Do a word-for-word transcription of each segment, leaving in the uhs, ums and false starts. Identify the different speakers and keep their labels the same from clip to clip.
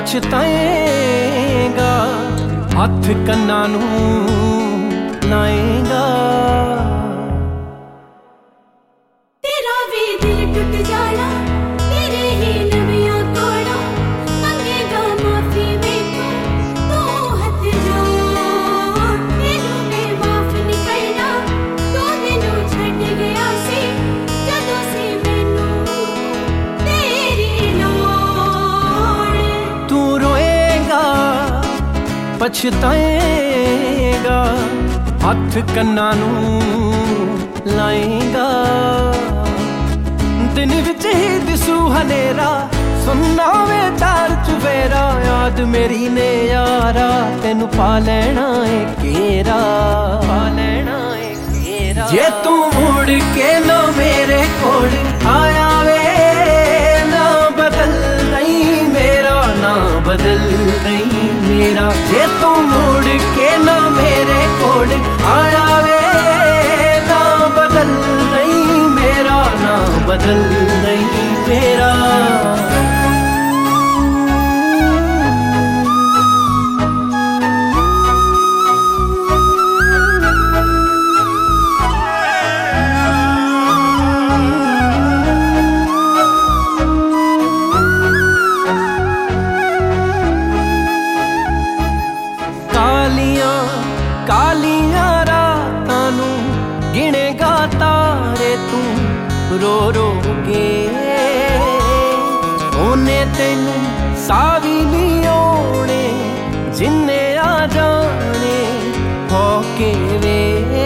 Speaker 1: पछताएगा, हथ कन्ना नू लाएगा।
Speaker 2: तेरा भी दिल टूट जाना, तेरे ही नबियां तोड़ा, मंगेगा माफी मेरे को, तू हथ जोड़। तेनू मैं माफ नहीं करना, तू मैनू छड्ड गया सी, जदों सी मैनू तेरी लोड़।
Speaker 1: तू रोएगा, पछताएगा, हथ कन्ना नू लाएगा। दिन विच ही दिसू हनेरा, सुनना वे चार चुफेरा, याद मेरी ने यारा, तेनू पा लेना है केरा, पा लेना है केरा। जे तू मुड़ के ना मेरे कोल आया वे, ना बदल नहीं मेरा, ना बदल नहीं मेरा। जे तू मुड़ के ना मेरे कोल आया वे, ना बदल नहीं मेरा, ना बदल नहीं मेरा। कालियां कालियां रातां नू गिनेगा तारे तू रो रो के, ओने तेनू सावी नहीं आने, जिन्ने आ जाने हो के वे।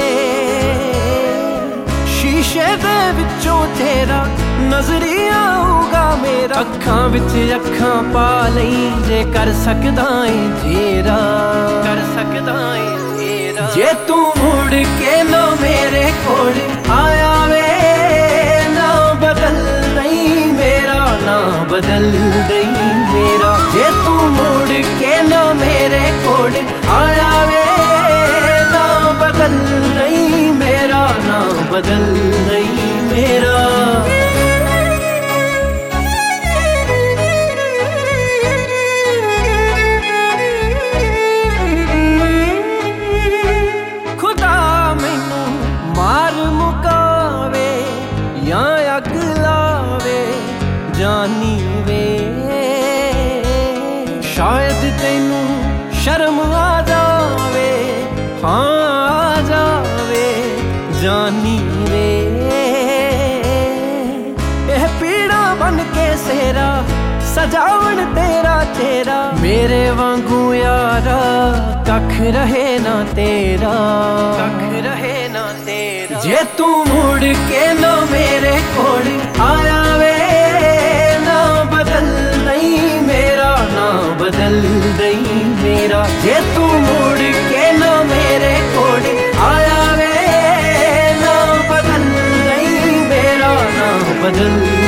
Speaker 1: शीशे दे विचों तेरा नजरी आऊगा मेरा, अखां विच अखां पा लई, जे कर सकदा है तेरा, कर सकदा है तेरा। जे तू मुड़ के ना मेरे कोल आया वे, ना बदल नहीं मेरा, ना बदल नहीं मेरा। जे तू मुड़ के ना मेरे कोल आया वे, ना बदल नहीं मेरा, ना बदल नहीं मेरा। खुदा मैनू मार मुकावे या अग लावे जानी वे, शायद तेनू शर्म आ जावे, हाँ आ जावे जानी वे। एह पीड़ा बन के सेरा सजावण तेरा चेहरा, मेरे वांगू यारा कख रहे ना तेरा, कख रहे ना तेरा। जे तू मुड़ के ना मेरे कोल आया वे, ना बदल नहीं मेरा, ना बदल नहीं मेरा। जे तू मुड़ के ना मेरे कोल आया वे, ना बदल नहीं मेरा, ना बदल